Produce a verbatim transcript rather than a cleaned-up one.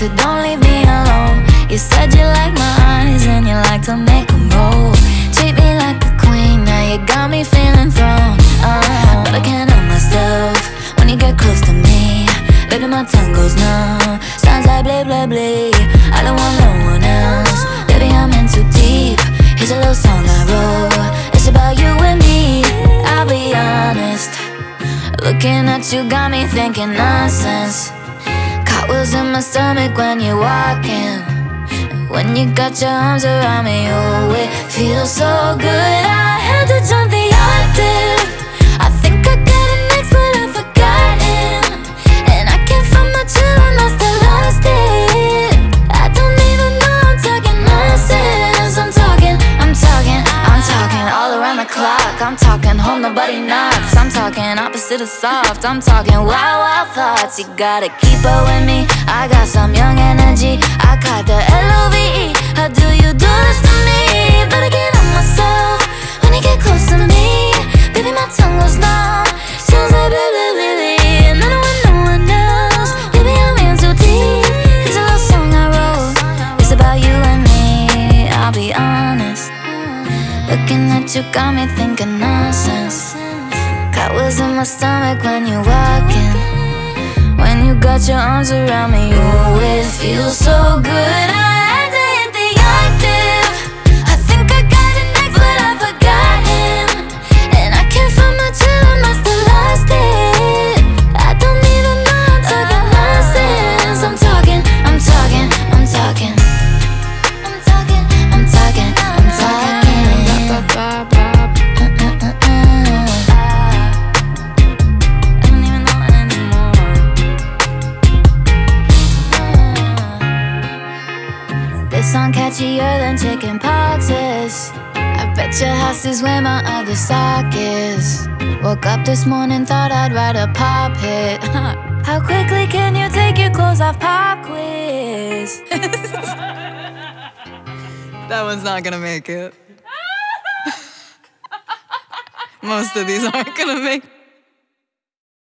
to don't leave me alone. You said you like my eyes and you like to make them roll. Treat me like a queen, now you got me feeling thrown. uh, But I can't help myself when you get close to me. Baby, my tongue goes numb, sounds like blah blah blah. I don't want no one else, baby, I'm in too deep. Here's a little song I wrote, it's about you and me. I'll be honest, looking at you got me thinking nonsense. Cartwheels in my stomach when you're walking. When you got your arms around me, oh, it feels so good. I had to jump the octave. I think I got an ex, but I've forgotten. And I can't find my chill and I still lost it. I don't even know I'm talking nonsense. I'm talking, I'm talking, I'm talking all around the clock. I'm talking home, nobody knocks. I'm talking opposite of soft. I'm talking wild, wild thoughts. You gotta keep up with me, I got some young energy. I caught the L O V E. How do you do this to me? But I get on myself when you get close to me. Baby, my tongue goes numb, sounds like blah blah blah. And I don't want no one else, baby, I'm in too deep. Here's a little song I wrote, it's about you and me. I'll be honest, looking at you got me thinking nonsense. Cartwheels in my stomach when you're walking. When you got your arms around me, oh, it feels so good. I had to hit the octave. I think I got an ex, but I've forgotten. And I can't find my chill and I still lost it. I don't even know I'm talking nonsense. I'm talking, I'm talking, I'm talking. I'm talking, I'm talking, I'm talking. This song catchier than chicken pox is. I bet your house is where my other sock is. Woke up this morning, thought I'd write a pop hit. How quickly can you take your clothes off, pop quiz? That one's not gonna make it. Most of these aren't gonna make it.